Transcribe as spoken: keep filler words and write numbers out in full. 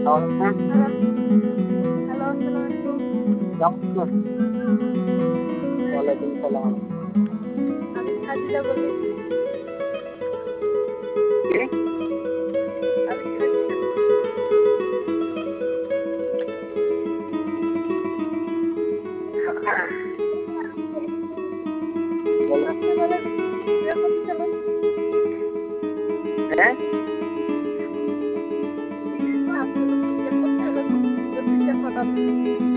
Hello, আসসালামু আলাইকুম। ওয়ালাইকুম সালাম। আমি সাজিদা বলতেছি। কে? আমি সাজিদা। বলেন। আপনি বলেন কিরকম চলে? হ্যাঁ? আন্দোলন কিরকম চলে? চব্বিশে পনেরো